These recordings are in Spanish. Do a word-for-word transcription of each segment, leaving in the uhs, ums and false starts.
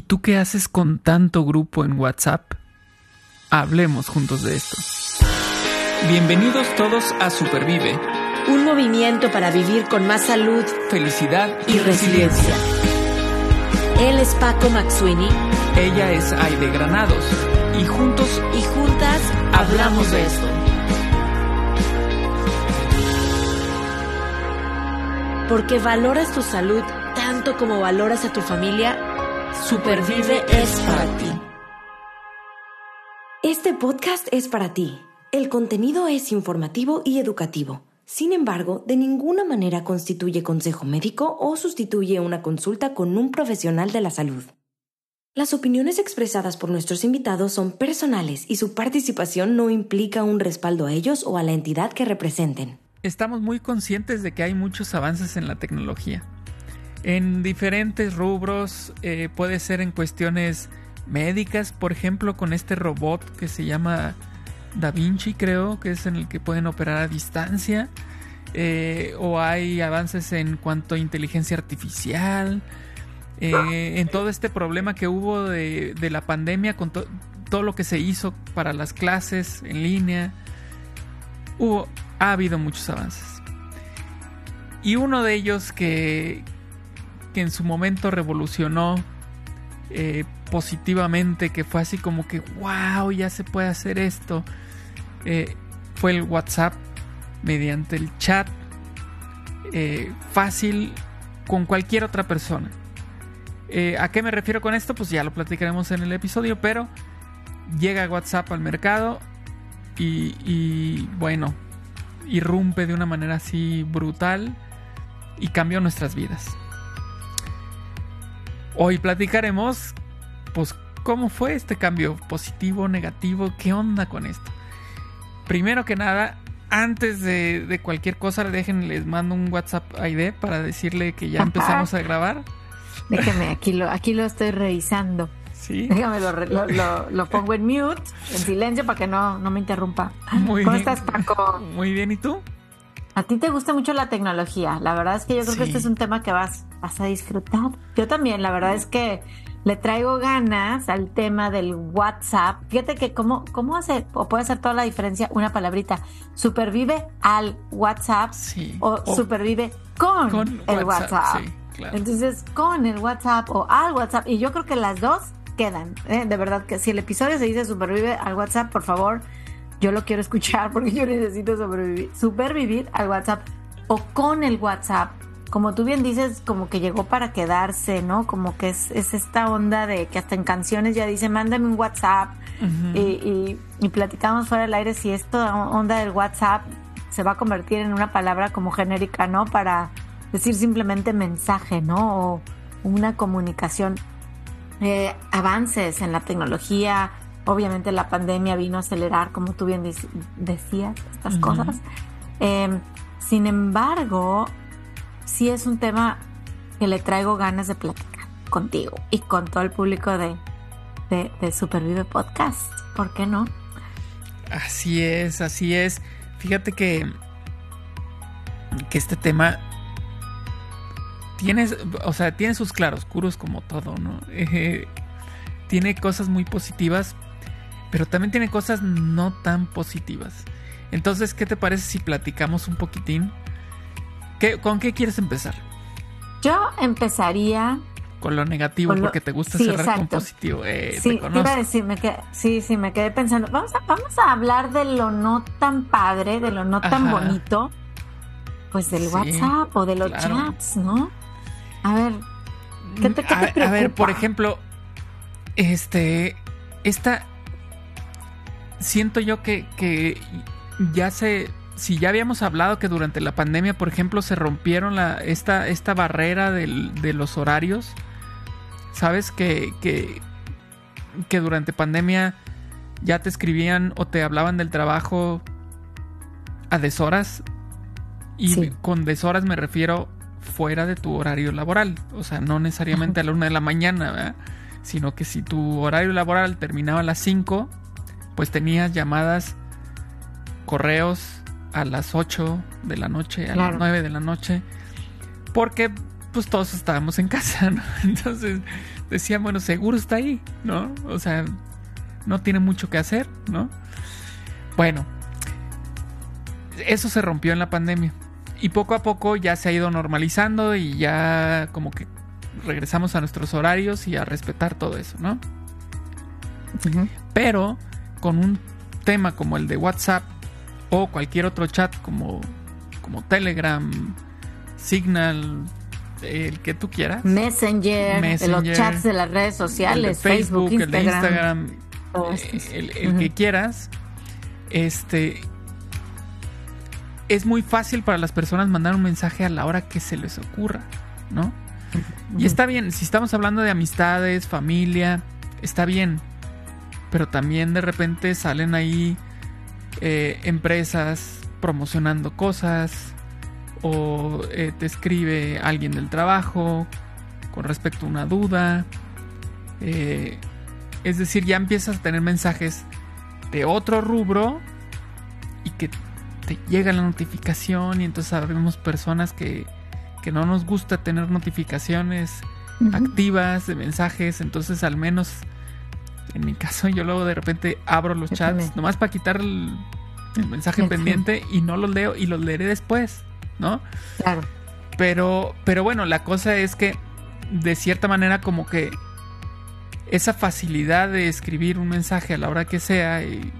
tú qué haces con tanto grupo en WhatsApp? Hablemos juntos de esto. Bienvenidos todos a Supervive. Un movimiento para vivir con más salud, felicidad y, y resiliencia. Él es Paco Maxuini. Ella es Aide Granados. Y juntos y juntas hablamos de esto. Porque valoras tu salud tanto como valoras a tu familia, Supervive es para ti. Este podcast es para ti. El contenido es informativo y educativo. Sin embargo, de ninguna manera constituye consejo médico o sustituye una consulta con un profesional de la salud. Las opiniones expresadas por nuestros invitados son personales y su participación no implica un respaldo a ellos o a la entidad que representen. Estamos muy conscientes de que hay muchos avances en la tecnología. En diferentes rubros, eh, puede ser en cuestiones médicas, por ejemplo, con este robot que se llama Da Vinci, creo, que es en el que pueden operar a distancia. Eh, o hay avances en cuanto a inteligencia artificial. Eh, en todo este problema que hubo de, de la pandemia, con to- todo lo que se hizo para las clases en línea, hubo, ha habido muchos avances. Y uno de ellos que, que en su momento revolucionó eh, positivamente, que fue así como que wow, ya se puede hacer esto, eh, fue el WhatsApp, mediante el chat eh, fácil con cualquier otra persona. Eh, ¿A qué me refiero con esto? Pues ya lo platicaremos en el episodio, pero llega WhatsApp al mercado y, y bueno, irrumpe de una manera así brutal y cambió nuestras vidas. Hoy platicaremos pues cómo fue este cambio, positivo, negativo, qué onda con esto. Primero que nada, antes de, de cualquier cosa, dejen, les mando un WhatsApp a Aide para decirle que ya empezamos a grabar. Déjame, aquí lo, aquí lo estoy revisando. Sí. Déjame, lo, lo, lo, lo pongo en mute, en silencio, para que no, no me interrumpa. Muy ¿Cómo bien. estás, Paco? Muy bien, ¿y tú? A ti te gusta mucho la tecnología. La verdad es que yo creo Sí. que este es un tema que vas, vas a disfrutar. Yo también, la verdad es que le traigo ganas al tema del WhatsApp. Fíjate que cómo, cómo hace, o puede hacer toda la diferencia una palabrita. Supervive al WhatsApp, Sí. o, O supervive con, con el WhatsApp, WhatsApp. sí, claro. Entonces, con el WhatsApp o al WhatsApp. Y yo creo que las dos quedan. ¿eh? De verdad que si el episodio se dice supervive al WhatsApp, por favor, yo lo quiero escuchar porque yo necesito sobrevivir, supervivir al WhatsApp o con el WhatsApp. Como tú bien dices, como que llegó para quedarse, ¿no? Como que es, es esta onda de que hasta en canciones ya dice, mándame un WhatsApp. Uh-huh. y, y, y platicamos fuera del aire si esta onda del WhatsApp se va a convertir en una palabra como genérica, ¿no? Para decir simplemente mensaje, ¿no? O una comunicación. Eh, avances en la tecnología. Obviamente la pandemia vino a acelerar, como tú bien de- decías, estas uh-huh. cosas. Eh, sin embargo, sí es un tema que le traigo ganas de platicar contigo y con todo el público de, de, de Supervive Podcast. ¿Por qué no? Así es, así es. Fíjate que, que este tema tiene, o sea, tiene sus claroscuros como todo, ¿no? Eh, tiene cosas muy positivas, pero también tiene cosas no tan positivas. Entonces, ¿qué te parece si platicamos un poquitín? ¿Qué, ¿Con qué quieres empezar? Yo empezaría con lo negativo, lo, porque te gusta sí, cerrar exacto. con positivo. Eh, sí, te conozco. Iba a decir, me quedé, sí, sí, me quedé pensando. Vamos a, vamos a hablar de lo no tan padre, de lo no tan Ajá. bonito, pues del sí, WhatsApp o de los claro. chats, ¿no? A ver, ¿qué te, qué te a, preocupa? A ver, por ejemplo, este, esta, siento yo que, que ya se, si ya habíamos hablado que durante la pandemia, por ejemplo, se rompieron la, esta, esta barrera del, de los horarios, sabes que, que, que durante pandemia ya te escribían o te hablaban del trabajo a deshoras, y sí. con deshoras me refiero fuera de tu horario laboral, o sea, no necesariamente a la una de la mañana, ¿verdad? Sino que si tu horario laboral terminaba a las cinco, pues tenías llamadas, correos a las ocho de la noche, a claro. las nueve de la noche, porque pues todos estábamos en casa, ¿no? Entonces decían, bueno, seguro está ahí, ¿no? O sea, no tiene mucho que hacer, ¿no? Bueno, eso se rompió en la pandemia. Y poco a poco ya se ha ido normalizando y ya como que regresamos a nuestros horarios y a respetar todo eso, ¿no? Uh-huh. Pero con un tema como el de WhatsApp o cualquier otro chat como, como Telegram, Signal, el que tú quieras. Messenger, Messenger los chats de las redes sociales, el de Facebook, Facebook, el de Instagram, oh, eh, el, el uh-huh. que quieras. Este... Es muy fácil para las personas mandar un mensaje a la hora que se les ocurra, ¿no? Uh-huh. Y está bien, si estamos hablando de amistades, familia, está bien. Pero también de repente salen ahí eh, empresas promocionando cosas o eh, te escribe alguien del trabajo con respecto a una duda. Eh, es decir, ya empiezas a tener mensajes de otro rubro y que te llega la notificación y entonces sabemos personas que, que no nos gusta tener notificaciones uh-huh. activas de mensajes, entonces al menos en mi caso yo luego de repente abro los yo chats también. Nomás para quitar el, el mensaje uh-huh. pendiente y no los leo y los leeré después, ¿no? Claro. Pero, pero bueno, la cosa es que de cierta manera como que esa facilidad de escribir un mensaje a la hora que sea y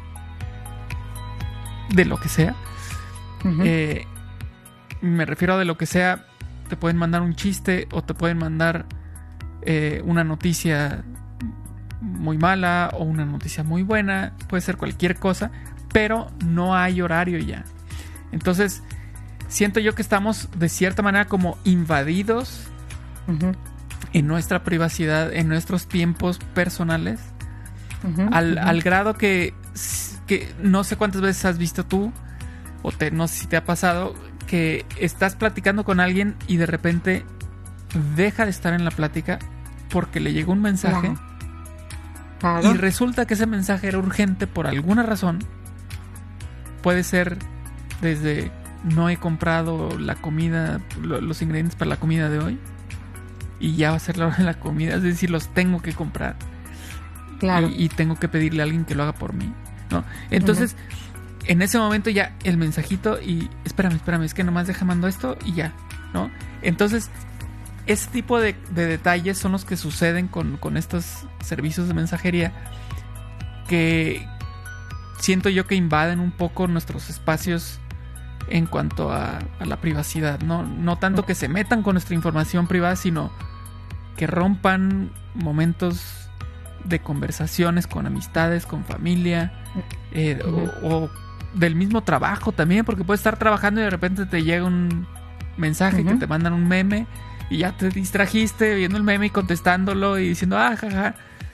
de lo que sea, uh-huh. eh, me refiero a de lo que sea, te pueden mandar un chiste o te pueden mandar eh, una noticia muy mala o una noticia muy buena, puede ser cualquier cosa, pero no hay horario ya. Entonces siento yo que estamos de cierta manera como invadidos uh-huh. en nuestra privacidad, en nuestros tiempos personales, uh-huh. al, uh-huh. al grado que que no sé cuántas veces has visto tú, o te, no sé si te ha pasado, que estás platicando con alguien y de repente deja de estar en la plática porque le llegó un mensaje claro. Claro. y resulta que ese mensaje era urgente por alguna razón. Puede ser desde no he comprado la comida, lo, los ingredientes para la comida de hoy y ya va a ser la hora de la comida, es decir, los tengo que comprar claro. y, y tengo que pedirle a alguien que lo haga por mí, ¿no? Entonces, uh-huh. en ese momento ya el mensajito y espérame, espérame, es que nomás deja mando esto y ya, ¿no? Entonces, ese tipo de, de detalles son los que suceden con, con estos servicios de mensajería que siento yo que invaden un poco nuestros espacios en cuanto a, a la privacidad, ¿no? No tanto que se metan con nuestra información privada, sino que rompan momentos de conversaciones con amistades, con familia, eh, uh-huh. o, o del mismo trabajo también, porque puedes estar trabajando y de repente te llega un mensaje uh-huh. que te mandan un meme y ya te distrajiste viendo el meme y contestándolo y diciendo ah, jaja,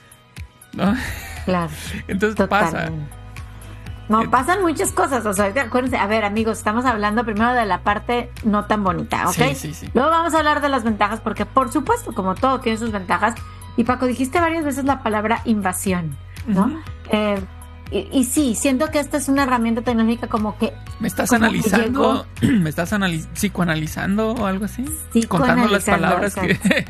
¿no? Claro. Entonces totalmente. Pasa. No, pasan muchas cosas, o sea, acuérdense, a ver amigos, estamos hablando primero de la parte no tan bonita, ¿ok? Sí, sí, sí. Luego vamos a hablar de las ventajas, porque por supuesto, como todo tiene sus ventajas. Y Paco, dijiste varias veces la palabra invasión, ¿no? Uh-huh. Eh, y, y sí, siento que esta es una herramienta tecnológica como que... ¿Me estás analizando? ¿Me estás analiz- psicoanalizando o algo así? Contando las palabras que...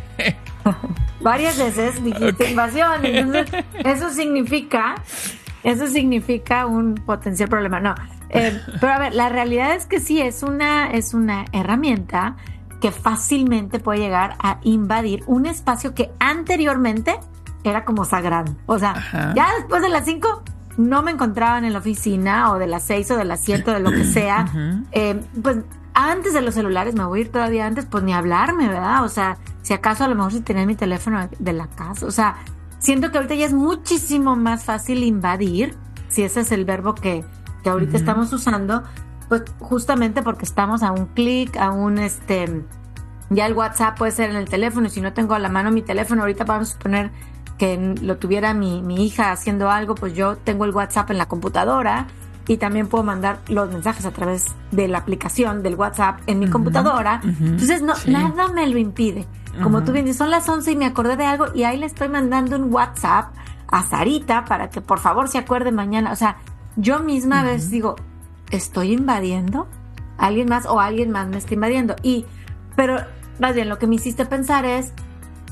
varias veces dijiste okay. invasión, entonces eso significa... Eso significa un potencial problema. No, eh, pero a ver, la realidad es que sí, es una, es una herramienta que fácilmente puede llegar a invadir un espacio que anteriormente era como sagrado. O sea, ajá. ya después de las cinco no me encontraban en la oficina, o de las seis o de las siete, de lo que sea. Uh-huh. Eh, pues antes de los celulares, me voy a ir todavía antes, pues ni hablarme, ¿verdad? O sea, si acaso a lo mejor si tenía mi teléfono de la casa, o sea... Siento que ahorita ya es muchísimo más fácil invadir, si ese es el verbo que, que ahorita uh-huh. estamos usando, pues justamente porque estamos a un clic, a un este, ya el WhatsApp puede ser en el teléfono, y si no tengo a la mano mi teléfono, ahorita vamos a suponer que lo tuviera mi, mi hija haciendo algo, pues yo tengo el WhatsApp en la computadora y también puedo mandar los mensajes a través de la aplicación del WhatsApp en mi uh-huh. computadora. Uh-huh. Entonces no, sí. nada me lo impide. Como uh-huh. tú bien dices, son las once y me acordé de algo y ahí le estoy mandando un WhatsApp a Sarita para que por favor se acuerde mañana. O sea, yo misma uh-huh. a veces digo, ¿estoy invadiendo? ¿Alguien más o alguien más me está invadiendo? Y, pero más bien lo que me hiciste pensar es,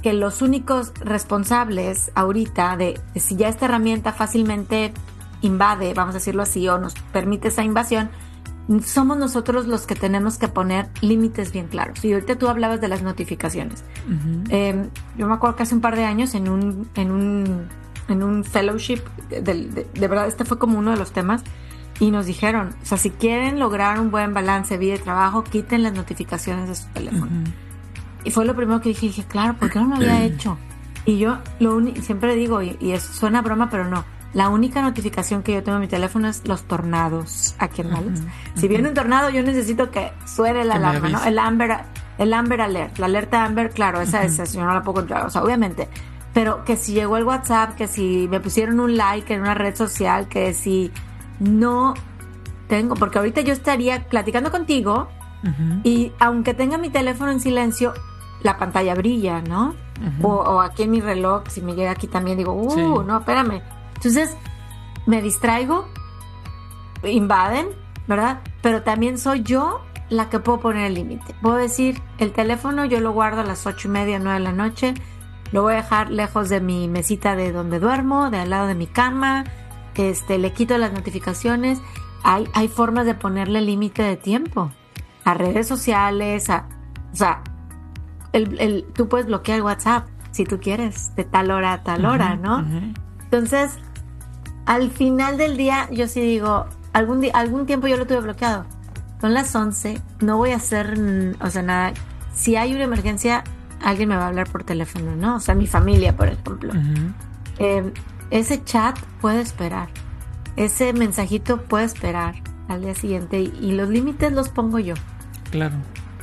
que los únicos responsables ahorita de, de si ya esta herramienta fácilmente invade, vamos a decirlo así, o nos permite esa invasión, somos nosotros los que tenemos que poner límites bien claros. Y ahorita tú hablabas de las notificaciones. Uh-huh. Eh, yo me acuerdo que hace un par de años en un, en un, en un fellowship, de, de, de verdad, este fue como uno de los temas, y nos dijeron, o sea, si quieren lograr un buen balance de vida y trabajo, quiten las notificaciones de su teléfono. Uh-huh. Y fue lo primero que dije, dije, claro, ¿por qué no lo había hecho? Y yo lo uni- siempre digo, y, y eso suena broma, pero no, la única notificación que yo tengo en mi teléfono es los tornados aquí en Dallas. Uh-huh, si uh-huh. viene un tornado, yo necesito que suene la alarma, ¿no? El Amber, el Amber Alert, la alerta Amber, claro, esa uh-huh. es esa, yo no la puedo controlar, o sea, obviamente. Pero que si llegó el WhatsApp, que si me pusieron un like en una red social, que si no tengo, porque ahorita yo estaría platicando contigo uh-huh. y aunque tenga mi teléfono en silencio, la pantalla brilla, ¿no? Uh-huh. O, o aquí en mi reloj, si me llega aquí también, digo, uh, sí. no, espérame. Entonces, me distraigo, invaden, ¿verdad? Pero también soy yo la que puedo poner el límite. Puedo decir, el teléfono yo lo guardo a las ocho y media, nueve de la noche, lo voy a dejar lejos de mi mesita de donde duermo, de al lado de mi cama, este, le quito las notificaciones. Hay, hay formas de ponerle límite de tiempo a redes sociales, a, o sea, el, el, tú puedes bloquear WhatsApp si tú quieres, de tal hora a tal hora, uh-huh, ¿no? Uh-huh. Entonces, al final del día, yo sí digo, algún día, algún tiempo yo lo tuve bloqueado. Son las once, no voy a hacer, o sea, nada. Si hay una emergencia, alguien me va a hablar por teléfono, ¿no? O sea, mi familia, por ejemplo. Uh-huh. Eh, ese chat puede esperar. Ese mensajito puede esperar al día siguiente. Y, y los límites los pongo yo. Claro.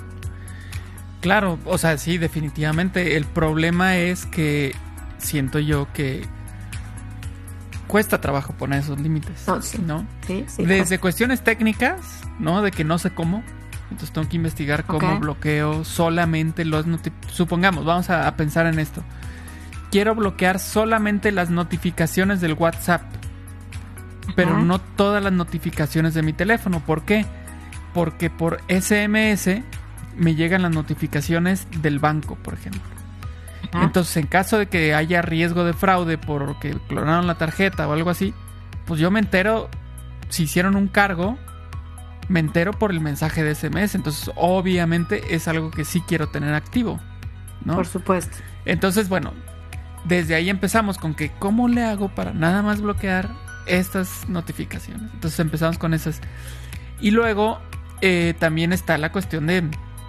Claro, o sea, sí, definitivamente. El problema es que siento yo que cuesta trabajo poner esos límites, oh, sí. ¿no? Sí, sí, Desde cuesta. Cuestiones técnicas, ¿no? De que no sé cómo, entonces tengo que investigar cómo okay. bloqueo solamente los notificaciones. Supongamos, vamos a, a pensar en esto. Quiero bloquear solamente las notificaciones del WhatsApp, uh-huh. pero no todas las notificaciones de mi teléfono. ¿Por qué? Porque por S M S me llegan las notificaciones del banco, por ejemplo. Uh-huh. Entonces, en caso de que haya riesgo de fraude porque clonaron la tarjeta o algo así, pues yo me entero, si hicieron un cargo, me entero por el mensaje de S M S. Entonces, obviamente, es algo que sí quiero tener activo, ¿no? Por supuesto. Entonces, bueno, desde ahí empezamos con que, ¿cómo le hago para nada más bloquear estas notificaciones? Entonces, empezamos con esas. Y luego, eh, también está la cuestión de,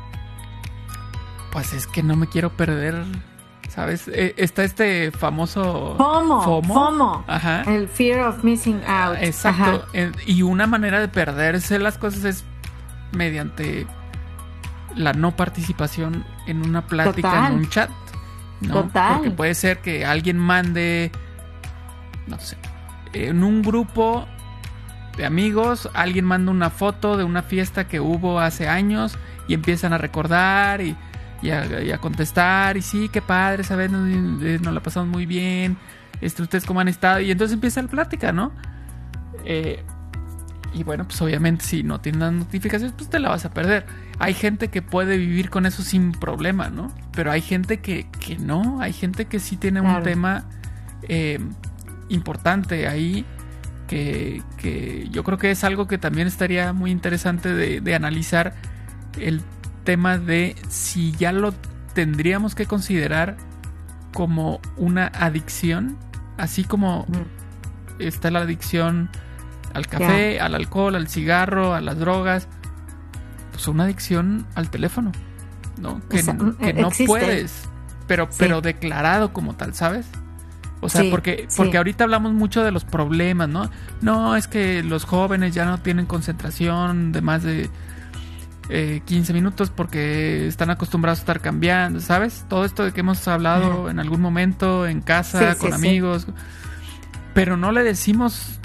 pues es que no me quiero perder... ¿Sabes? Eh, está este famoso... FOMO. FOMO. FOMO. Ajá. El fear of missing out. Exacto. Eh, y una manera de perderse las cosas es mediante la no participación en una plática, Total. en un chat, ¿no? Total. Porque puede ser que alguien mande, no sé, en un grupo de amigos, alguien manda una foto de una fiesta que hubo hace años y empiezan a recordar y... Y a, y a contestar, y sí, qué padre, ¿sabes? Nos, nos la pasamos muy bien. Este, ¿ustedes cómo han estado? Y entonces empieza la plática, ¿no? Eh, y bueno, pues obviamente si no tienes las notificaciones, pues te la vas a perder. Hay gente que puede vivir con eso sin problema, ¿no? Pero hay gente que, que no. Hay gente que sí tiene claro. un tema eh, importante ahí. Que, que yo creo que es algo que también estaría muy interesante de, de analizar. El tema de si ya lo tendríamos que considerar como una adicción, así como mm. está la adicción al café, yeah. al alcohol, al cigarro, a las drogas, pues una adicción al teléfono, ¿no? Que, o sea, que no existe. puedes, pero, sí. pero declarado como tal, ¿sabes? O sea, sí, porque, porque sí. ahorita hablamos mucho de los problemas, ¿no? No, es que los jóvenes ya no tienen concentración de más de Eh, quince minutos porque están acostumbrados a estar cambiando, ¿sabes? Todo esto de que hemos hablado uh-huh. en algún momento en casa, sí, con sí, amigos, sí. pero no le decimos,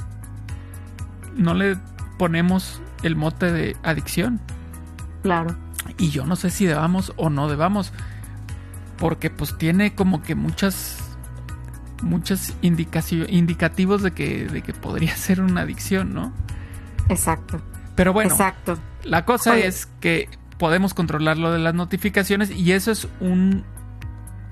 no le ponemos el mote de adicción. Claro. Y yo no sé si debamos o no debamos, porque pues tiene como que muchas muchas indicaciones, indicativos de que, de que podría ser una adicción, ¿no? Exacto. Pero bueno, Exacto. la cosa Oye. es que podemos controlar lo de las notificaciones y eso es un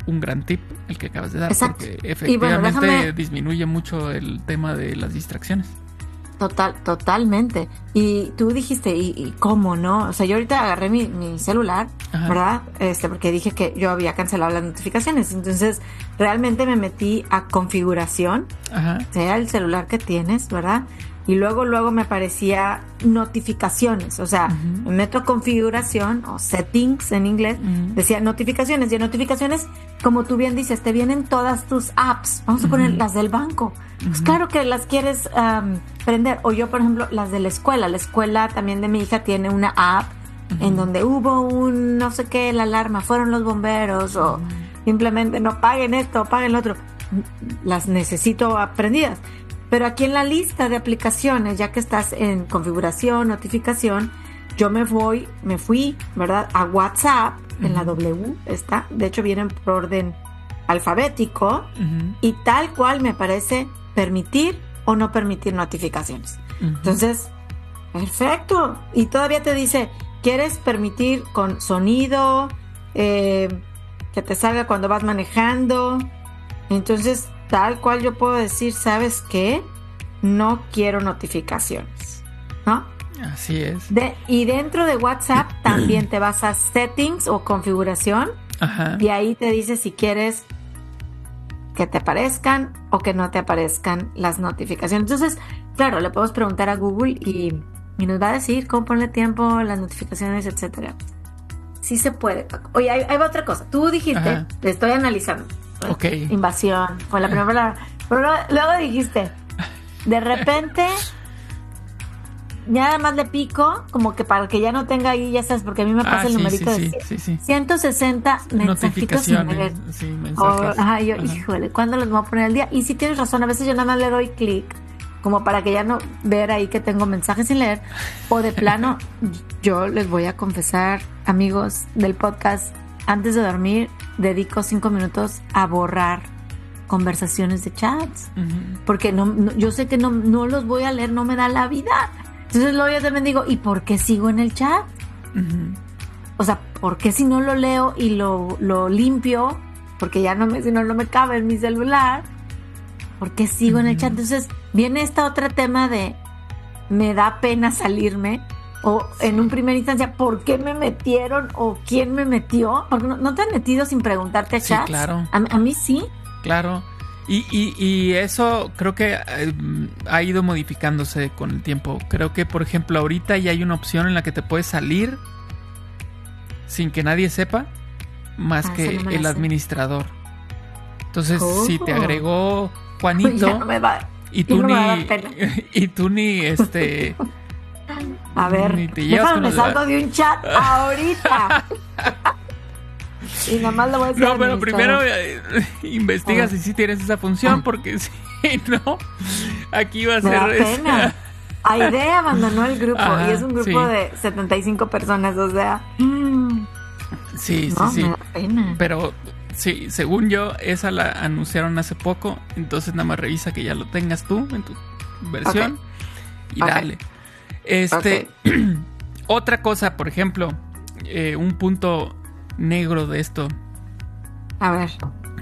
un gran tip el que acabas de dar. Exacto. Porque efectivamente bueno, déjame... disminuye mucho el tema de las distracciones. Total, totalmente. Y tú dijiste, ¿y, y cómo no? O sea, yo ahorita agarré mi, mi celular, Ajá. ¿verdad? Este, porque dije que yo había cancelado las notificaciones. Entonces, realmente me metí a configuración, Ajá. sea el celular que tienes, ¿verdad? Y luego, luego me aparecía notificaciones. O sea, uh-huh. me meto a configuración o settings en inglés. Uh-huh. Decía notificaciones. Y en notificaciones, como tú bien dices, te vienen todas tus apps. Vamos a poner uh-huh. las del banco. Uh-huh. Pues claro que las quieres um, prender. O yo, por ejemplo, las de la escuela. La escuela también de mi hija tiene una app uh-huh. en donde hubo un no sé qué, la alarma, fueron los bomberos o uh-huh. simplemente no paguen esto, paguen lo otro. Las necesito aprendidas. Pero aquí en la lista de aplicaciones, ya que estás en configuración, notificación, yo me voy, me fui, ¿verdad? A WhatsApp, uh-huh. en la W está. De hecho, vienen por orden alfabético uh-huh. y tal cual me parece permitir o no permitir notificaciones. Uh-huh. Entonces, perfecto. Y todavía te dice, ¿quieres permitir con sonido? Eh, que te salga cuando vas manejando. Entonces, tal cual yo puedo decir, ¿sabes qué? No quiero notificaciones, ¿no? Así es. De, y dentro de WhatsApp también te vas a settings o configuración. Ajá. Y ahí te dice si quieres que te aparezcan o que no te aparezcan las notificaciones. Entonces, claro, le podemos preguntar a Google y, y nos va a decir cómo ponerle tiempo, las notificaciones, etcétera. Sí se puede, Paco. Oye, hay, hay otra cosa. Tú dijiste, Ajá. te estoy analizando. Okay. Invasión, fue la primera palabra. Pero luego, luego dijiste, de repente, nada más le pico, como que para que ya no tenga ahí, ya sabes, porque a mí me pasa ah, el sí, numerito sí, de sí, sí. ciento sesenta mensajitos sin leer. Sí, mensajes. O, ajá, yo, ajá. híjole, ¿cuándo los voy a poner al día? Y si tienes razón, a veces yo nada más le doy clic, como para que ya no ver ahí que tengo mensajes sin leer. O de plano, yo les voy a confesar, amigos del podcast, antes de dormir, dedico cinco minutos a borrar conversaciones de chats. Uh-huh. Porque no, no, yo sé que no, no los voy a leer, no me da la vida. Entonces luego yo también digo, ¿y por qué sigo en el chat? Uh-huh. O sea, ¿por qué si no lo leo y lo, lo limpio? Porque ya no me, si no, no me cabe en mi celular. ¿Por qué sigo uh-huh. en el chat? Entonces viene este otro tema de me da pena salirme. O en un primer instancia, ¿por qué me metieron? ¿O quién me metió? Porque no, no te han metido sin preguntarte a sí, chats. Claro. A, a mí sí. Claro. Y, y, y eso creo que eh, ha ido modificándose con el tiempo. Creo que, por ejemplo, ahorita ya hay una opción en la que te puedes salir sin que nadie sepa, más ah, que no el administrador. Entonces, oh. si te agregó Juanito ya no me va, y tú no ni y tú ni este a ver, déjame me salgo de un chat ahorita. Y nada más lo voy a decir. No, pero primero eh, investiga si sí tienes esa función, ah. porque si no, aquí va a me ser... Da pena. Aide abandonó el grupo. Ajá, y es un grupo sí. de setenta y cinco personas, o sea... Mm, sí, no, sí, sí. Me da pena. Pero sí, según yo, esa la anunciaron hace poco, entonces nada más revisa que ya lo tengas tú en tu versión okay. y okay. dale. Este, okay. Otra cosa, por ejemplo, eh, un punto negro de esto. A ver.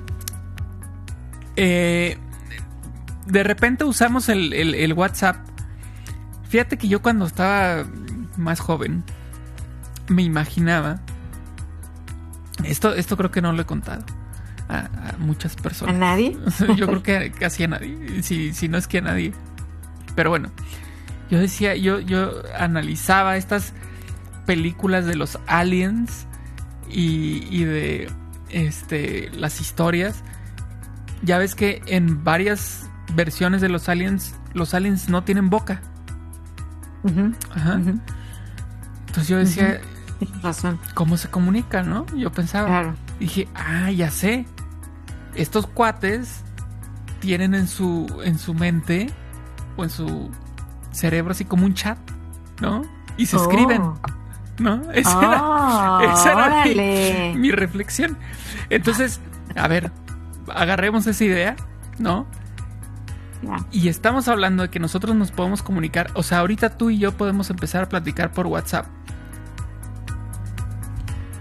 Eh, de repente usamos el, el, el WhatsApp. Fíjate que yo cuando estaba más joven me imaginaba. Esto, esto creo que no lo he contado a, a muchas personas. ¿A nadie? Yo creo que casi a nadie. Si, si no es que a nadie. Pero bueno. Yo decía, yo, yo analizaba estas películas de los aliens y, y de este las historias. Ya ves que en varias versiones de los aliens, los aliens no tienen boca. Uh-huh. Ajá. Uh-huh. Entonces yo decía, uh-huh. razón. ¿Cómo se comunican, no? Yo pensaba, claro. Dije, ah, ya sé. Estos cuates tienen en su, en su mente o en su cerebro así como un chat, ¿no? Y se oh. escriben, ¿no? Esa oh, era, esa era mi, mi reflexión. Entonces, a ver, agarremos esa idea, ¿no? Yeah. Y estamos hablando de que nosotros nos podemos comunicar. O sea, ahorita tú y yo podemos empezar a platicar por WhatsApp.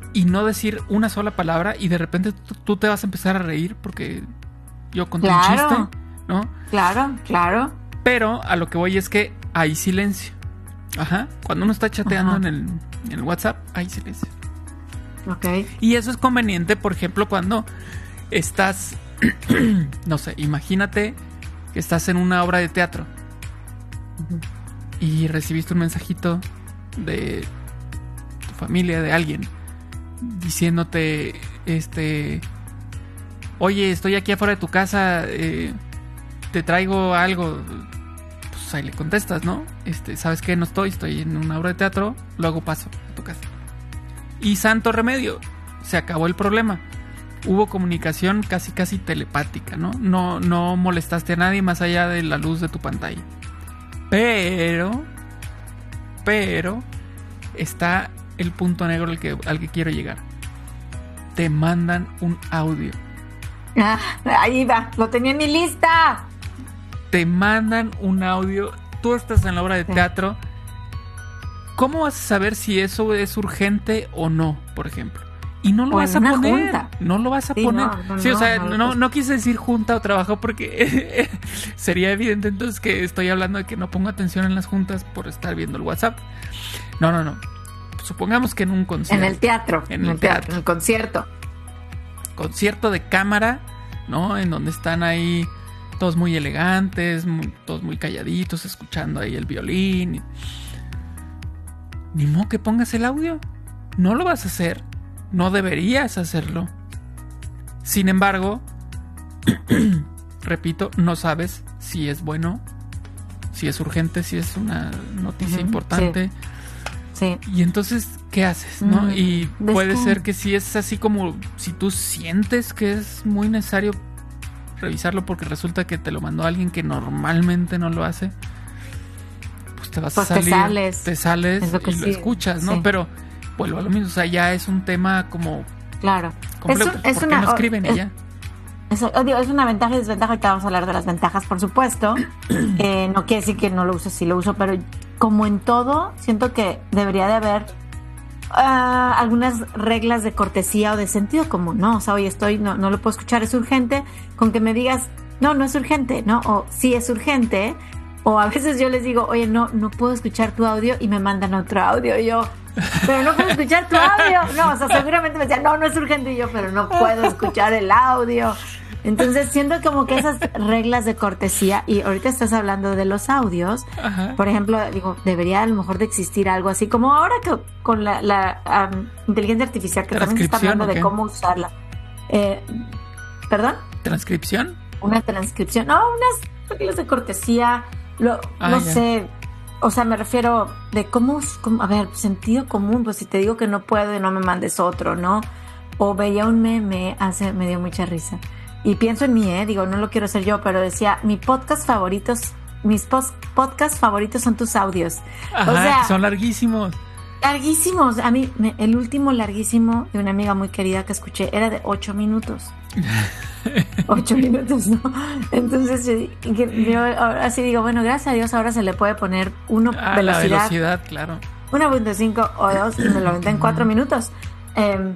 y no decir una sola palabra y de repente tú, tú te vas a empezar a reír porque yo conté claro. un chiste, ¿no? Claro, claro. Pero a lo que voy es que hay silencio. Ajá. Cuando uno está chateando en el, en el WhatsApp, hay silencio. Ok. Y eso es conveniente, por ejemplo, cuando estás, no sé, imagínate que estás en una obra de teatro uh-huh. y recibiste un mensajito de tu familia, de alguien, diciéndote, este, oye, estoy aquí afuera de tu casa, eh, te traigo algo. Pues ahí le contestas, ¿no? Este, ¿sabes qué? No estoy, estoy en una obra de teatro, luego paso a tu casa. Y santo remedio, se acabó el problema. Hubo comunicación casi casi telepática, ¿no? No, no molestaste a nadie más allá de la luz de tu pantalla. Pero, pero, está el punto negro al que, al que quiero llegar. Te mandan un audio. Ah, ahí va, lo tenía en mi lista. Te mandan un audio. Tú estás en la obra de teatro. ¿Cómo vas a saber si eso es urgente o no, por ejemplo? Y no lo o vas a una poner. Junta. No lo vas a sí, poner. No, no, sí, o sea, no, no, no, no quise decir junta o trabajo porque sería evidente entonces que estoy hablando de que no pongo atención en las juntas por estar viendo el WhatsApp. No, no, no. Supongamos que en un concierto. En el teatro. En el teatro. En el concierto. Concierto de cámara, ¿no? En donde están ahí todos muy elegantes, muy, todos muy calladitos, escuchando ahí el violín. Ni modo que pongas el audio. No lo vas a hacer. No deberías hacerlo. Sin embargo, repito, no sabes si es bueno, si es urgente, si es una noticia uh-huh, importante. Sí. Sí. Y entonces, ¿qué haces? ¿No? Mm, y puede después. ser que si es así como si tú sientes que es muy necesario revisarlo porque resulta que te lo mandó alguien que normalmente no lo hace, pues te vas pues a salir, te sales, te sales lo y sí, lo escuchas, ¿no? Sí. Pero vuelvo a lo mismo, o sea, ya es un tema como claro. complejo. Es, un, es ¿Por una, qué no escriben es, y ya? Es, es una ventaja y desventaja. Ahorita vamos a hablar de las ventajas, por supuesto. eh, no quiere decir que no lo uso, sí lo uso, pero como en todo, siento que debería de haber uh, algunas reglas de cortesía o de sentido común, ¿no? O sea, oye, estoy, no, no lo puedo escuchar, es urgente, con que me digas, no, no es urgente, ¿no? O sí es urgente, o a veces yo les digo, oye, no, no puedo escuchar tu audio y me mandan otro audio, y yo, pero no puedo escuchar tu audio. No, o sea, seguramente me decían, no, no es urgente, y yo, pero no puedo escuchar el audio. Entonces siento como que esas reglas de cortesía, y ahorita estás hablando de los audios. Ajá. Por ejemplo, digo, debería a lo mejor de existir algo así como ahora que con la, la um, inteligencia artificial que también se está hablando de cómo usarla. Eh, ¿Perdón? ¿Transcripción? Una transcripción, no, unas reglas de cortesía, lo, ah, no ya. sé, o sea, me refiero de cómo, cómo, a ver, sentido común, pues si te digo que no puedo y no me mandes otro, ¿no? O veía un meme, hace, me dio mucha risa. Y pienso en mí, eh, digo, no lo quiero hacer yo, pero decía, mi podcast favoritos, mis post, podcasts favoritos son tus audios. Ajá, o sea, son larguísimos. Larguísimos. A mí, me, el último larguísimo de una amiga muy querida que escuché era de ocho minutos. Ocho minutos, ¿no? Entonces yo, yo así digo, bueno, gracias a Dios ahora se le puede poner uno ah, velocidad. La velocidad, claro. uno punto cinco o dos y me lo aventé en cuatro minutos. Eh,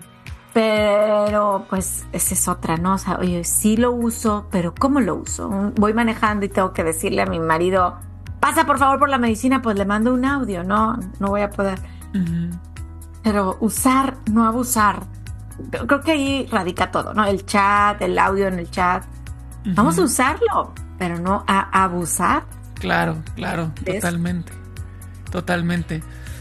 Pero, pues, esa es otra, ¿no? O sea, oye, sí lo uso, pero ¿cómo lo uso? Voy manejando y tengo que decirle a mi marido, pasa por favor por la medicina, pues le mando un audio, ¿no? No voy a poder. Uh-huh. Pero usar, no abusar. Creo que ahí radica todo, ¿no? El chat, el audio en el chat. Uh-huh. Vamos a usarlo, pero no a abusar. Claro, claro, ¿ves? Totalmente. Totalmente.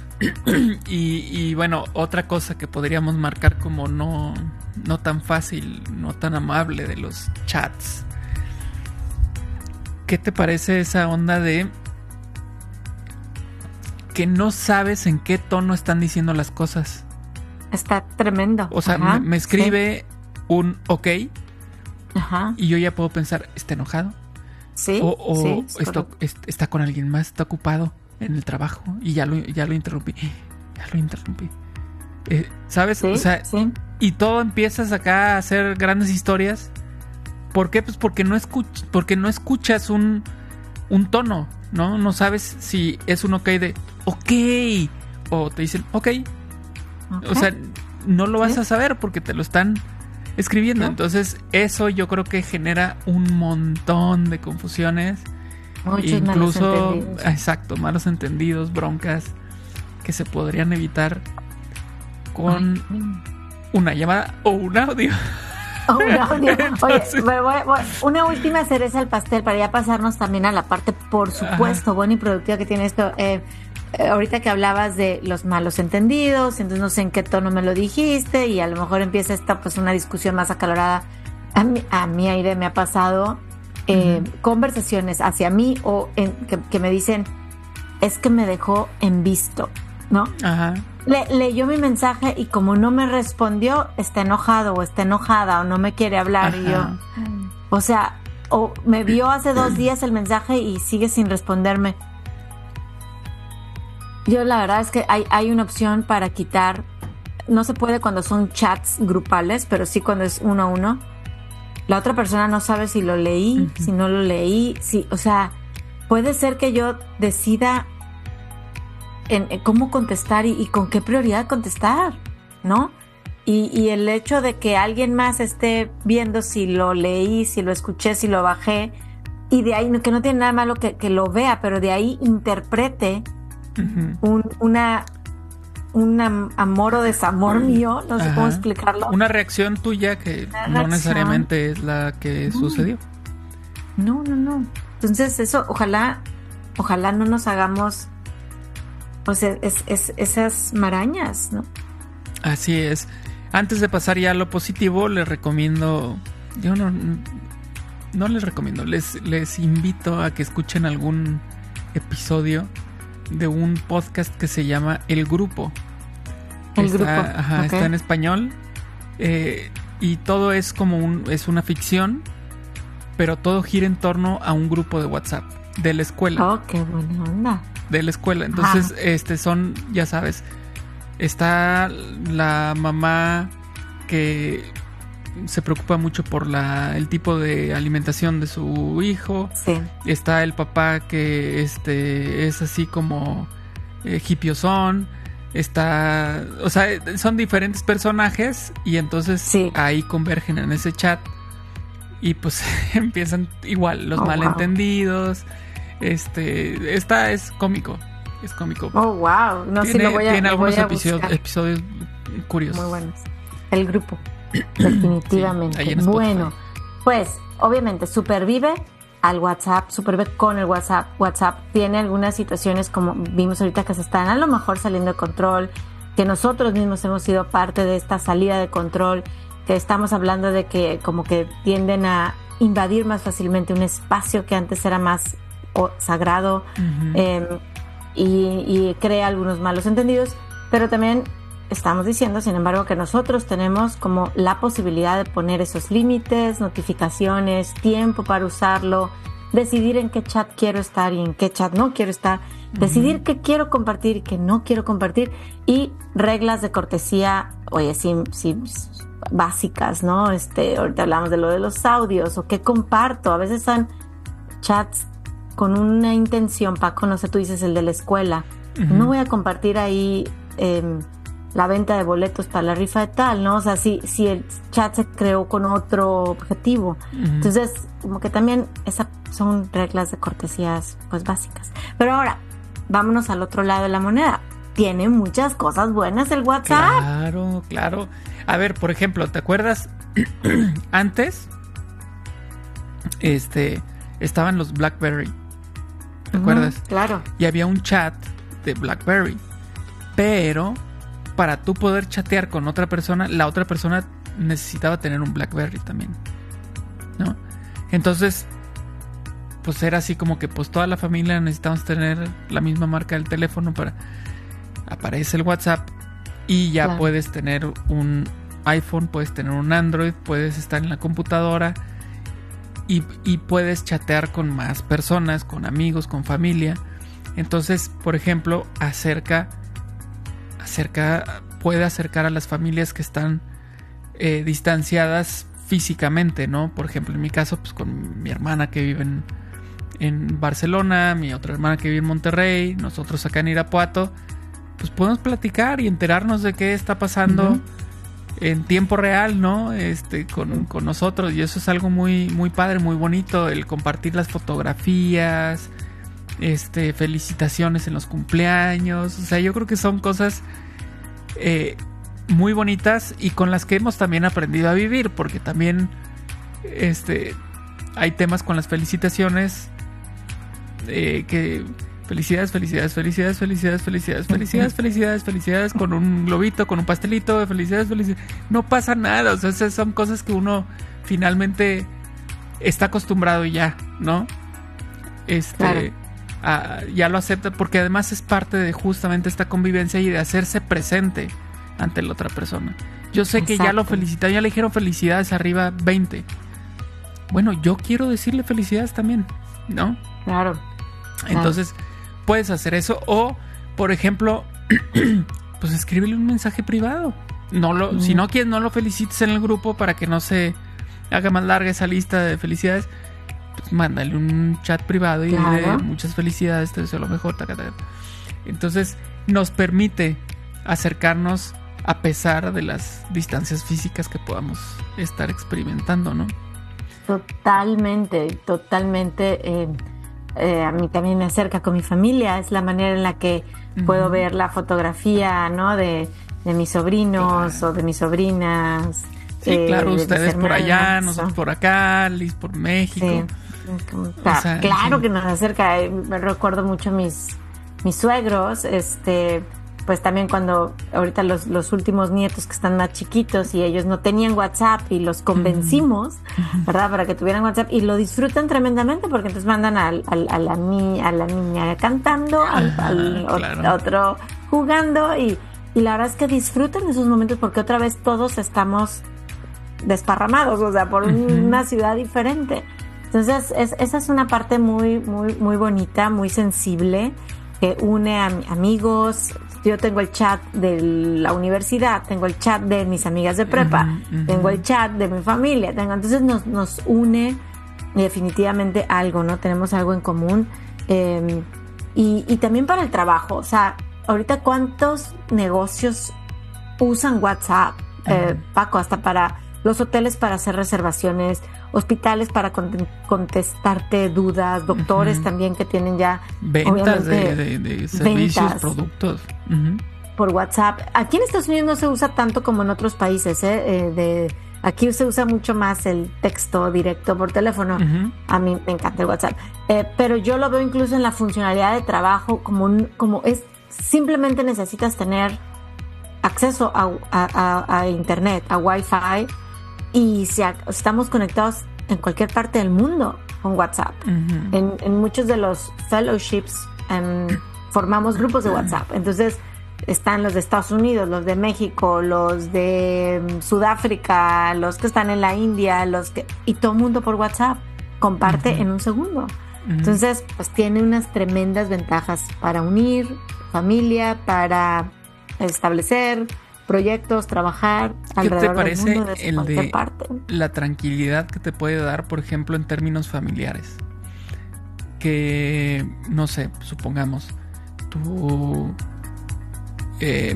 Y, y bueno, otra cosa que podríamos marcar como no, no tan fácil, no tan amable de los chats. ¿Qué te parece esa onda de que no sabes en qué tono están diciendo las cosas? Está tremendo. O sea, Ajá, me, me escribe sí. un ok. Ajá. Y yo ya puedo pensar, ¿está enojado? Sí. O, o sí, esto, está con alguien más, está ocupado en el trabajo y ya lo, ya lo interrumpí. Ya lo interrumpí. Eh, ¿Sabes? Sí, o sea, sí. Y todo empiezas acá a hacer grandes historias. ¿Por qué? Pues porque no, escuch- porque no escuchas un, un tono, ¿no? No sabes si es un ok de ok. O te dicen ok. Okay. O sea, no lo vas ¿Sí? a saber porque te lo están escribiendo. ¿Sí? Entonces eso yo creo que genera un montón de confusiones. Muchos incluso, malos entendidos. Exacto, malos entendidos, broncas que se podrían evitar con Ay. una llamada o un audio. Oh, no, no. Entonces... Oye, voy, voy, una última cereza al pastel para ya pasarnos también a la parte, por supuesto, Ajá. buena y productiva que tiene esto. Eh, eh, ahorita que hablabas de los malos entendidos, entonces no sé en qué tono me lo dijiste y a lo mejor empieza esta pues una discusión más acalorada. A mí, a mí Aire, me ha pasado eh, uh-huh. conversaciones hacia mí o en, que, que me dicen, es que me dejó en visto, ¿no? Ajá. Le, leyó mi mensaje y como no me respondió, está enojado o está enojada o no me quiere hablar. Ajá. Y yo, o sea, o me vio hace dos días el mensaje y sigue sin responderme. Yo la verdad es que hay, hay una opción para quitar, no se puede cuando son chats grupales, pero sí cuando es uno a uno. La otra persona no sabe si lo leí, uh-huh. si no lo leí, si, o sea, puede ser que yo decida En, en cómo contestar y, y con qué prioridad contestar, ¿no? Y, y el hecho de que alguien más esté viendo si lo leí, si lo escuché, si lo bajé, y de ahí, que no tiene nada malo que, que lo vea, pero de ahí interprete uh-huh. un, una, un amor o desamor mío, no sé Ajá. cómo explicarlo. Una reacción tuya que una no reacción. necesariamente es la que no. sucedió. No, no, no. Entonces eso, ojalá, ojalá no nos hagamos... O sea, es, es, esas marañas, ¿no? Así es. Antes de pasar ya a lo positivo, les recomiendo... Yo no... No les recomiendo. Les, les invito a que escuchen algún episodio de un podcast que se llama El Grupo. El está, Grupo. Ajá, okay. Está en español. Eh, y todo es como un... Es una ficción, pero todo gira en torno a un grupo de WhatsApp de la escuela. Oh, qué buena onda. De la escuela. Entonces, Ajá. este son, ya sabes, está la mamá que se preocupa mucho por la el tipo de alimentación de su hijo. Sí. Está el papá que este es así como eh, hippiosón. Está, o sea, son diferentes personajes y entonces sí. ahí convergen en ese chat y pues empiezan igual los oh, malentendidos. Wow. Este, esta es cómico, es cómico. Oh, wow. No, tiene, sí lo voy a tiene lo algunos voy a episodios, episodios curiosos. Muy buenos. El Grupo, definitivamente. Sí, bueno, pues, obviamente, Supervive al WhatsApp, Supervive con el WhatsApp. WhatsApp tiene algunas situaciones, como vimos ahorita, que se están a lo mejor saliendo de control, que nosotros mismos hemos sido parte de esta salida de control, que estamos hablando de que como que tienden a invadir más fácilmente un espacio que antes era más o sagrado, uh-huh. eh, y, y crea algunos malos entendidos, pero también estamos diciendo, sin embargo, que nosotros tenemos como la posibilidad de poner esos límites, notificaciones, tiempo para usarlo, decidir en qué chat quiero estar y en qué chat no quiero estar, uh-huh. decidir qué quiero compartir y qué no quiero compartir, y reglas de cortesía, oye, sí, sí, básicas, ¿no? Este, ahorita hablamos de lo de los audios, o qué comparto, a veces son chats con una intención, Paco, no sé, tú dices el de la escuela, uh-huh. no voy a compartir ahí eh, la venta de boletos para la rifa de tal, ¿no? O sea, si, si el chat se creó con otro objetivo. Uh-huh. Entonces, como que también esas son reglas de cortesías, pues, básicas. Pero ahora, vámonos al otro lado de la moneda. Tiene muchas cosas buenas el WhatsApp. Claro, claro. A ver, por ejemplo, ¿te acuerdas? Antes, este, estaban los BlackBerry. ¿Te acuerdas? Uh-huh, claro. Y había un chat de BlackBerry. Pero para tú poder chatear con otra persona, la otra persona necesitaba tener un BlackBerry también, ¿no? Entonces, pues era así como que pues toda la familia necesitamos tener la misma marca del teléfono para... Aparece el WhatsApp y ya claro. puedes tener un iPhone, puedes tener un Android, puedes estar en la computadora... Y, y puedes chatear con más personas, con amigos, con familia. Entonces, por ejemplo, acerca, acerca, puede acercar a las familias que están eh, distanciadas físicamente, ¿no? Por ejemplo, en mi caso, pues con mi hermana que vive en, en Barcelona, mi otra hermana que vive en Monterrey, nosotros acá en Irapuato, pues podemos platicar y enterarnos de qué está pasando uh-huh. en tiempo real, ¿no? Este, con, con nosotros, y eso es algo muy, muy padre, muy bonito, el compartir las fotografías, este, felicitaciones en los cumpleaños, o sea, yo creo que son cosas eh, muy bonitas y con las que hemos también aprendido a vivir, porque también, este, hay temas con las felicitaciones eh, que felicidades, felicidades, felicidades, felicidades, felicidades, felicidades, felicidades, felicidades, con un globito, con un pastelito, felicidades, felicidades. No pasa nada, o sea, esas son cosas que uno finalmente está acostumbrado ya, ¿no? Este, claro. a, ya lo acepta, porque además es parte de justamente esta convivencia y de hacerse presente ante la otra persona. Yo sé Exacto. que ya lo felicitaron, ya le dijeron felicidades arriba veinte. Bueno, yo quiero decirle felicidades también, ¿no? Claro. Entonces, claro. puedes hacer eso. O, por ejemplo, pues escríbele un mensaje privado. No lo, mm. Si no quieres, no lo felicites en el grupo para que no se haga más larga esa lista de felicidades. Pues mándale un chat privado y claro. dile muchas felicidades, te deseo lo mejor. Taca, taca. Entonces, nos permite acercarnos a pesar de las distancias físicas que podamos estar experimentando, ¿no? Totalmente, totalmente. Eh, eh, a mí también me acerca con mi familia. Es la manera en la que uh-huh. puedo ver la fotografía, ¿no? De, de mis sobrinos claro. o de mis sobrinas. Sí, eh, claro, ustedes por allá, nosotros por acá, Liz por México. Sí. O sea, claro sí. que nos acerca. Me recuerdo mucho a mis, mis suegros, este... pues también cuando ahorita los, los últimos nietos que están más chiquitos y ellos no tenían WhatsApp y los convencimos, uh-huh. ¿verdad? Para que tuvieran WhatsApp y lo disfrutan tremendamente porque entonces mandan al, al, a, la ni, a la niña cantando, al, al uh-huh, claro. otro jugando y, y la verdad es que disfrutan esos momentos porque otra vez todos estamos desparramados, o sea, por uh-huh. una ciudad diferente. Entonces es, esa es una parte muy, muy, muy bonita, muy sensible que une a amigos. Yo tengo el chat de la universidad, tengo el chat de mis amigas de prepa, uh-huh, uh-huh. tengo el chat de mi familia, tengo, entonces nos, nos une definitivamente algo, ¿no? Tenemos algo en común. Eh, y, y también para el trabajo, o sea, ahorita cuántos negocios usan WhatsApp, uh-huh. eh, Paco, hasta para los hoteles para hacer reservaciones, hospitales para cont- contestarte dudas, doctores uh-huh. también que tienen ya ventas de, de, de servicios, ventas productos uh-huh. por WhatsApp. Aquí en Estados Unidos no se usa tanto como en otros países, ¿eh? Eh, de, aquí se usa mucho más el texto directo por teléfono. Uh-huh. A mí me encanta el WhatsApp, eh, pero yo lo veo incluso en la funcionalidad de trabajo como un, como es simplemente necesitas tener acceso a, a, a, a internet, a Wi-Fi. Y si estamos conectados en cualquier parte del mundo con WhatsApp. Uh-huh. En, en muchos de los fellowships um, formamos grupos de WhatsApp. Entonces están los de Estados Unidos, los de México, los de um, Sudáfrica, los que están en la India, los que y todo el mundo por WhatsApp comparte uh-huh. en un segundo. Uh-huh. Entonces, pues tiene unas tremendas ventajas para unir familia, para establecer proyectos, trabajar alrededor del mundo desde el cualquier de parte. La tranquilidad que te puede dar, por ejemplo, en términos familiares? Que, no sé, supongamos, tu, eh,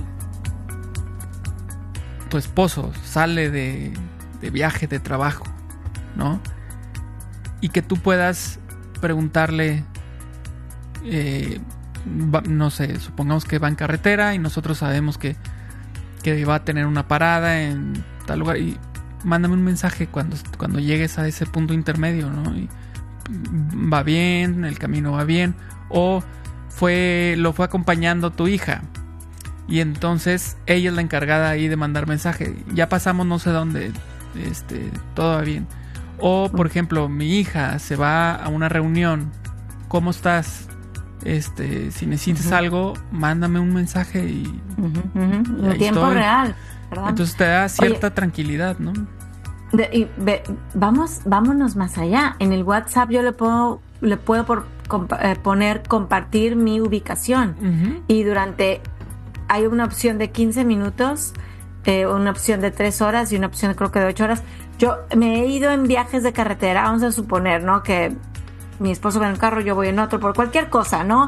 tu esposo sale de, de viaje, de trabajo, ¿no? Y que tú puedas preguntarle, eh, va, no sé, supongamos que va en carretera y nosotros sabemos que que va a tener una parada en tal lugar y mándame un mensaje cuando, cuando llegues a ese punto intermedio, ¿no? Y va bien, el camino va bien, o fue lo fue acompañando tu hija y entonces ella es la encargada ahí de mandar mensaje, ya pasamos no sé dónde, este, todo va bien. O por ejemplo, mi hija se va a una reunión, ¿cómo estás? Este, si necesitas uh-huh. algo, mándame un mensaje y, uh-huh, uh-huh. en tiempo estoy. Real, ¿verdad? Entonces te da cierta Oye, tranquilidad, ¿no? De, y ve, vamos, vámonos más allá. En el WhatsApp yo le puedo, le puedo por, comp, eh, poner compartir mi ubicación uh-huh. y durante hay una opción de quince minutos, eh, una opción de tres horas y una opción creo que de ocho horas. Yo me he ido en viajes de carretera, vamos a suponer, ¿no? Que mi esposo va en un carro, yo voy en otro, por cualquier cosa, ¿no?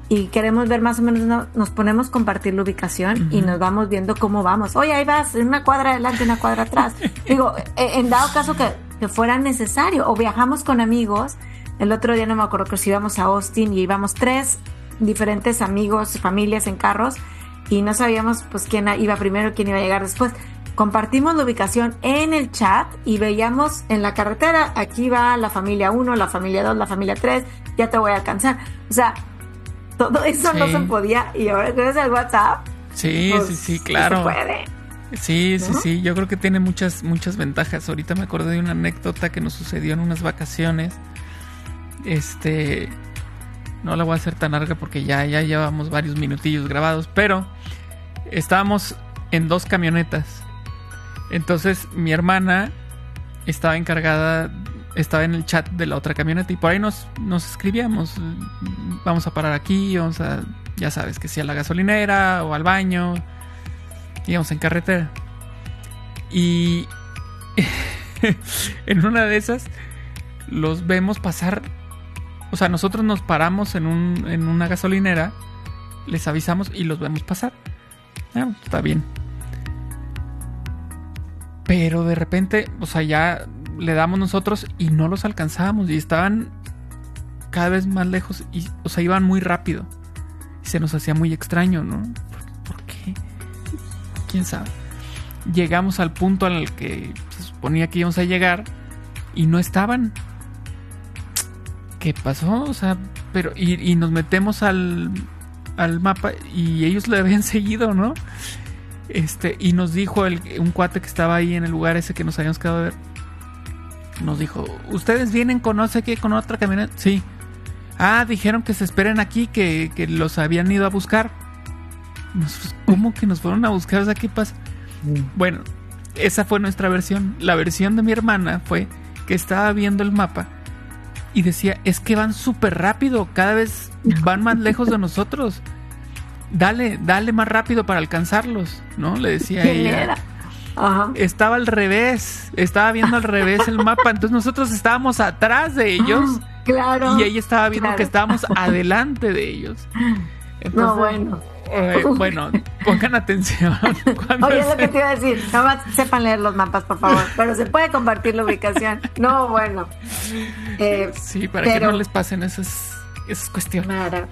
y queremos ver más o menos, no, nos ponemos a compartir la ubicación uh-huh. y nos vamos viendo cómo vamos. Oye, ahí vas, una cuadra adelante, una cuadra atrás. Digo, en dado caso que, que fuera necesario, o viajamos con amigos. El otro día no me acuerdo que si íbamos a Austin y íbamos tres diferentes amigos, familias en carros, y no sabíamos pues quién iba primero, quién iba a llegar después. Compartimos la ubicación en el chat y veíamos en la carretera, aquí va la familia uno, la familia dos, la familia tres, ya te voy a alcanzar. O sea, todo eso sí. no se podía, y ahora gracias al WhatsApp. Sí, pues, sí, sí, claro. Se puede. Sí, ¿no? sí, sí, yo creo que tiene muchas, muchas ventajas. Ahorita me acordé de una anécdota que nos sucedió en unas vacaciones. Este, no la voy a hacer tan larga porque ya, ya llevamos varios minutillos grabados, pero estábamos en dos camionetas. Entonces mi hermana estaba encargada, estaba en el chat de la otra camioneta y por ahí nos, nos escribíamos, vamos a parar aquí, vamos a, ya sabes, que si a la gasolinera o al baño, íbamos en carretera. Y en una de esas los vemos pasar. O sea, nosotros nos paramos en un en una gasolinera, les avisamos y los vemos pasar. Ah, está bien. Pero de repente, o sea, ya le damos nosotros y no los alcanzábamos y estaban cada vez más lejos y, o sea, iban muy rápido. Y se nos hacía muy extraño, ¿no? ¿Por, por qué? ¿Quién sabe? Llegamos al punto al que se suponía que íbamos a llegar y no estaban. ¿Qué pasó? O sea, pero y, y nos metemos al, al mapa y ellos lo habían seguido, ¿no? Este, y nos dijo el, un cuate que estaba ahí en el lugar ese que nos habíamos quedado de ver. Nos dijo, ¿ustedes vienen con no sé qué, con otra camioneta? Sí. Ah, dijeron que se esperen aquí, que, que los habían ido a buscar. Nos, ¿Cómo que nos fueron a buscar? O sea, ¿qué pasa? Mm. Bueno, esa fue nuestra versión. La versión de mi hermana fue que estaba viendo el mapa y decía, es que van súper rápido, cada vez van más lejos de nosotros. Dale, dale más rápido para alcanzarlos, ¿no? Le decía ella. Era? Ajá. Estaba al revés, estaba viendo al revés el mapa, entonces nosotros estábamos atrás de ellos. Claro. Y ella estaba viendo claro. que estábamos adelante de ellos. Entonces, no, bueno. Eh, bueno, pongan atención. Oye, es lo que te iba a decir. Nada más sepan leer los mapas, por favor. Pero se puede compartir la ubicación. No, bueno. Eh, sí, para pero, que no les pasen esas, esas cuestiones. Mara,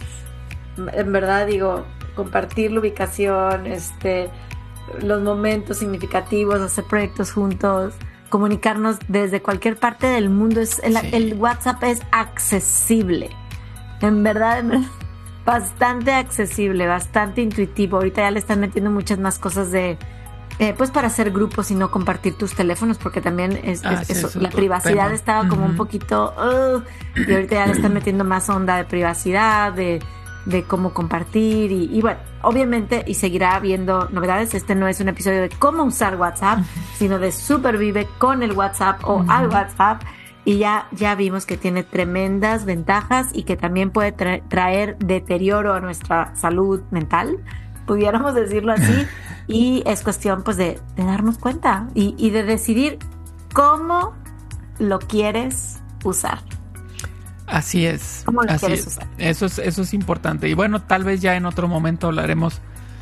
en verdad, digo, compartir la ubicación, este, los momentos significativos, hacer proyectos juntos, comunicarnos desde cualquier parte del mundo. Es, el, sí. el WhatsApp es accesible. En verdad, en verdad. Bastante accesible, bastante intuitivo. Ahorita ya le están metiendo muchas más cosas de, eh, pues para hacer grupos y no compartir tus teléfonos, porque también es, ah, es, sí, eso, es la privacidad tema. estaba como uh-huh. un poquito, uh, y ahorita ya le están metiendo más onda de privacidad, de, de cómo compartir y, y bueno, obviamente, y seguirá habiendo novedades. Este no es un episodio de cómo usar WhatsApp, sino de supervive con el WhatsApp o uh-huh. al WhatsApp. Y ya, ya vimos que tiene tremendas ventajas y que también puede tra- traer deterioro a nuestra salud mental, pudiéramos decirlo así. Y es cuestión pues de, de darnos cuenta y, y de decidir cómo lo quieres usar. Así es. ¿Cómo lo así quieres es. usar? Eso es, eso es importante. Y bueno, tal vez ya en otro momento hablaremos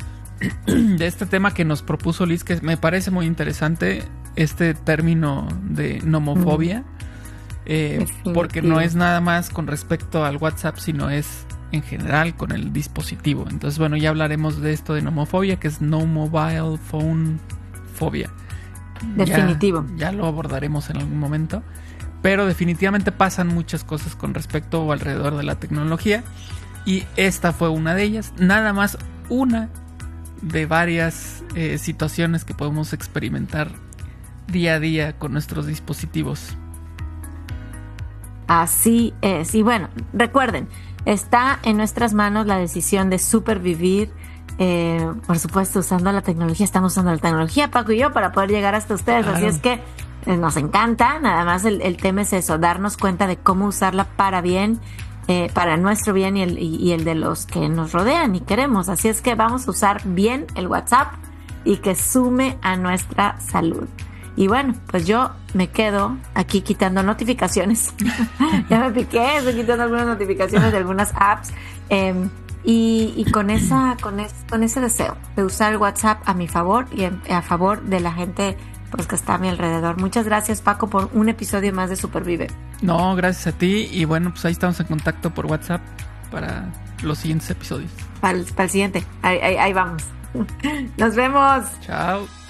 de este tema que nos propuso Liz, que me parece muy interesante, este término de nomofobia. Mm. Eh, porque no es nada más con respecto al WhatsApp, sino es en general con el dispositivo. Entonces, bueno, ya hablaremos de esto de nomofobia, que es no mobile phone phobia. Definitivo. Ya, ya lo abordaremos en algún momento. Pero definitivamente pasan muchas cosas con respecto o alrededor de la tecnología. Y esta fue una de ellas. Nada más una de varias eh, situaciones que podemos experimentar día a día con nuestros dispositivos. Así es. Y bueno, recuerden, está en nuestras manos la decisión de supervivir, eh, por supuesto, usando la tecnología. Estamos usando la tecnología, Paco y yo, para poder llegar hasta ustedes. Claro. Así es que eh, nos encanta. Nada más el, el tema es eso, darnos cuenta de cómo usarla para bien, eh, para nuestro bien y el, y, y el de los que nos rodean y queremos. Así es que vamos a usar bien el WhatsApp y que sume a nuestra salud. Y bueno, pues yo me quedo aquí quitando notificaciones. Ya me piqué, estoy quitando algunas notificaciones de algunas apps. Eh, y, y con esa, con, es, con ese deseo de usar el WhatsApp a mi favor y en, a favor de la gente pues que está a mi alrededor. Muchas gracias, Paco, por un episodio más de Supervive. No, gracias a ti. Y bueno, pues ahí estamos en contacto por WhatsApp para los siguientes episodios. Para el, para el siguiente. Ahí, ahí, ahí vamos. Nos vemos. Chao.